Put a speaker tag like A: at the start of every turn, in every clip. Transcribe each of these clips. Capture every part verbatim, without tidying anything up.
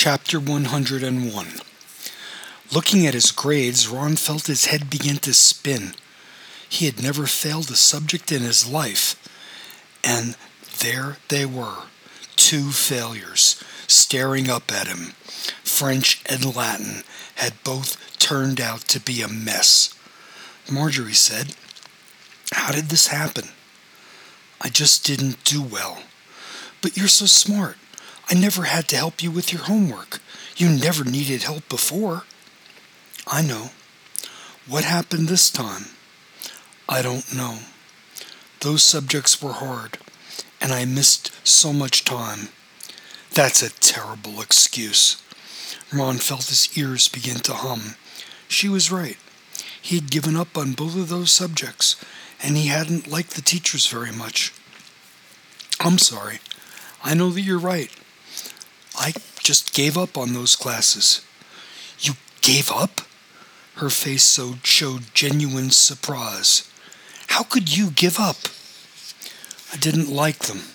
A: Chapter one hundred one. Looking at his grades, Ron felt his head begin to spin. He had never failed a subject in his life, and there they were, two failures, staring up at him. French and Latin had both turned out to be a mess. Marjorie said, "How did this happen?" "I just didn't do well." "But you're so smart. I never had to help you with your homework. You never needed help before." "I know." "What happened this time?" "I don't know. Those subjects were hard, and I missed so much time." "That's a terrible excuse." Ron felt his ears begin to hum. She was right. He had given up on both of those subjects, and he hadn't liked the teachers very much. "I'm sorry. I know that you're right. I just gave up on those classes." "You gave up?" Her face so showed genuine surprise. "How could you give up?" "I didn't like them."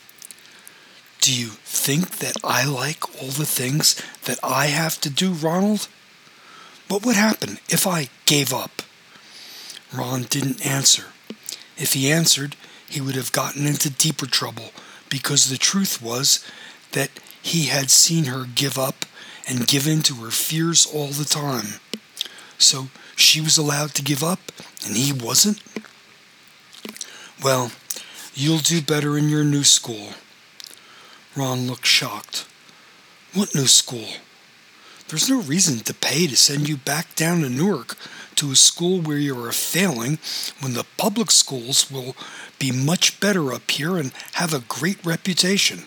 A: "Do you think that I like all the things that I have to do, Ronald? What would happen if I gave up?" Ron didn't answer. If he answered, he would have gotten into deeper trouble, because the truth was that he had seen her give up and give in to her fears all the time. So she was allowed to give up, and he wasn't? "Well, you'll do better in your new school." Ron looked shocked. "What new school? There's no reason to pay to send you back down to Newark to a school where you are failing when the public schools will be much better up here and have a great reputation."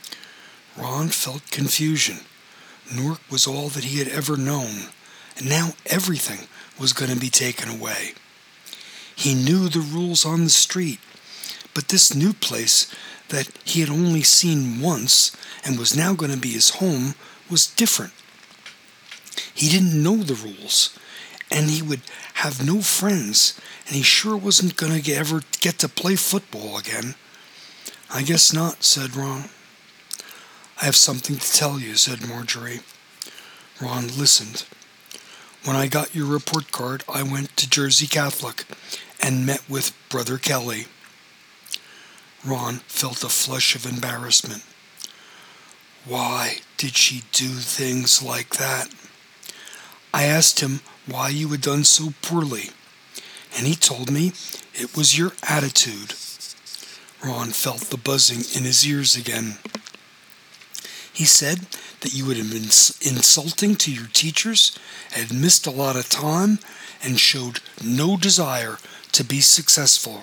A: Ron felt confusion. Newark was all that he had ever known, and now everything was going to be taken away. He knew the rules on the street, but this new place that he had only seen once and was now going to be his home was different. He didn't know the rules, and he would have no friends, and he sure wasn't going to ever get to play football again. "I guess not," said Ron. "I have something to tell you," said Marjorie. Ron listened. "When I got your report card, I went to Jersey Catholic and met with Brother Kelly." Ron felt a flush of embarrassment. Why did she do things like that? "I asked him why you had done so poorly, and he told me it was your attitude." Ron felt the buzzing in his ears again. "He said that you had been insulting to your teachers, had missed a lot of time, and showed no desire to be successful."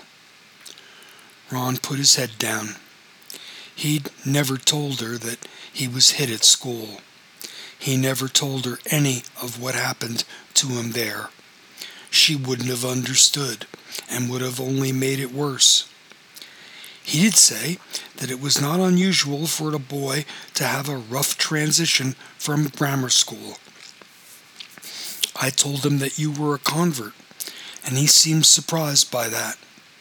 A: Ron put his head down. He'd never told her that he was hit at school. He never told her any of what happened to him there. She wouldn't have understood, and would have only made it worse. He did say that it was not unusual for a boy to have a rough transition from grammar school. "I told him that you were a convert, and he seemed surprised by that."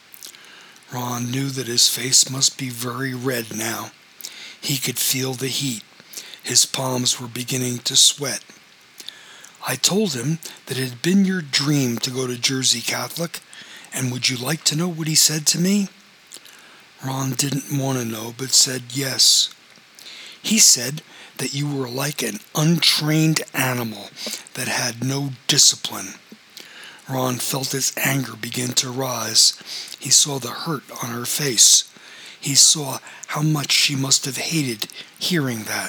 A: Ron knew that his face must be very red now. He could feel the heat. His palms were beginning to sweat. "I told him that it had been your dream to go to Jersey Catholic, and would you like to know what he said to me?" Ron didn't want to know, but said yes. "He said that you were like an untrained animal that had no discipline." Ron felt his anger begin to rise. He saw the hurt on her face. He saw how much she must have hated hearing that.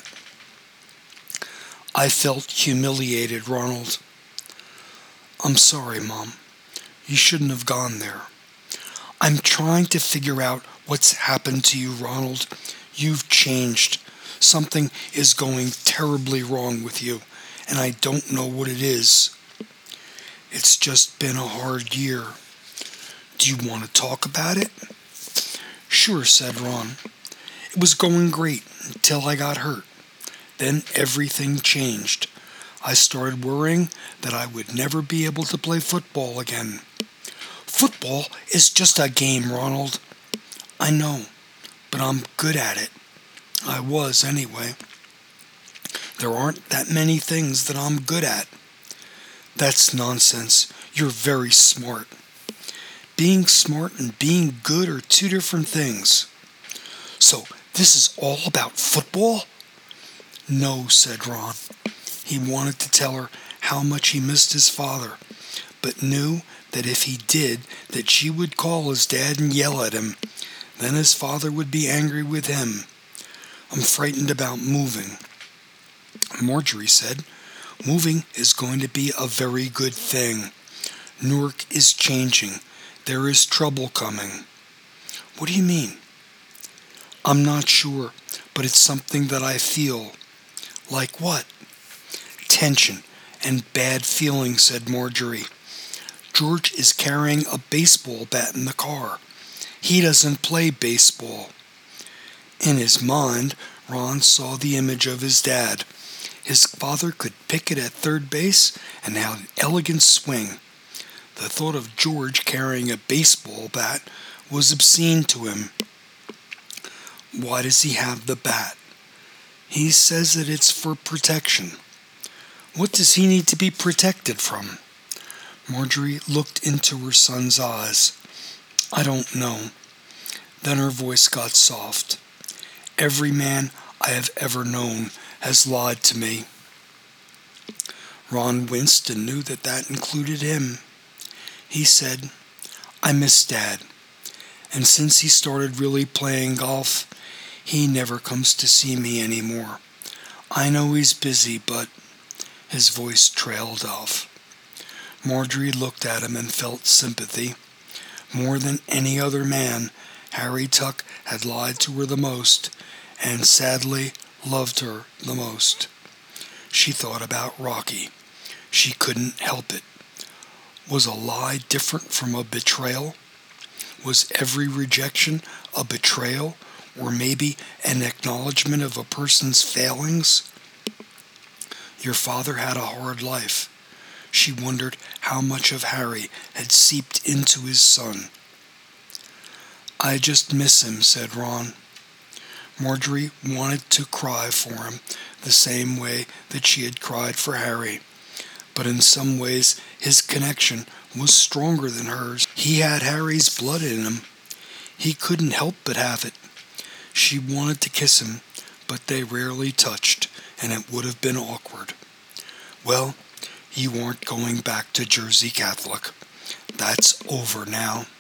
A: "I felt humiliated, Ronald." "I'm sorry, Mom. You shouldn't have gone there." "I'm trying to figure out what's happened to you, Ronald. You've changed. Something is going terribly wrong with you, and I don't know what it is." "It's just been a hard year." "Do you want to talk about it?" "Sure," said Ron. "It was going great until I got hurt. Then everything changed. I started worrying that I would never be able to play football again." "Football is just a game, Ronald." "I know, but I'm good at it. I was, anyway." There aren't that many things that I'm good at. That's nonsense. You're very smart. Being smart and being good are two different things. So, this is all about football? No, said Ron. He wanted to tell her how much he missed his father, but knew that if he did, that she would call his dad and yell at him. Then his father would be angry with him. I'm frightened about moving. Marjorie said, moving is going to be a very good thing. Newark is changing. There is trouble coming. What do you mean? I'm not sure, but it's something that I feel. Like what? Tension and bad feelings, said Marjorie. George is carrying a baseball bat in the car. He doesn't play baseball. In his mind, Ron saw the image of his dad. His father could pick it at third base and had an elegant swing. The thought of George carrying a baseball bat was obscene to him. Why does he have the bat? He says that it's for protection. What does he need to be protected from? Marjorie looked into her son's eyes. I don't know. Then her voice got soft. Every man I have ever known has lied to me. Ron winced and knew that that included him. He said, I miss Dad. And since he started really playing golf, he never comes to see me anymore. I know he's busy, but... His voice trailed off. Marjorie looked at him and felt sympathy. More than any other man, Harry Tuck had lied to her the most, and sadly loved her the most. She thought about Rocky. She couldn't help it. Was a lie different from a betrayal? Was every rejection a betrayal, or maybe an acknowledgement of a person's failings? Your father had a hard life. She wondered how much of Harry had seeped into his son. I just miss him, said Ron. Marjorie wanted to cry for him the same way that she had cried for Harry. But in some ways his connection was stronger than hers. He had Harry's blood in him. He couldn't help but have it. She wanted to kiss him, but they rarely touched, and it would have been awkward. Well, you aren't going back to Jersey Catholic. That's over now.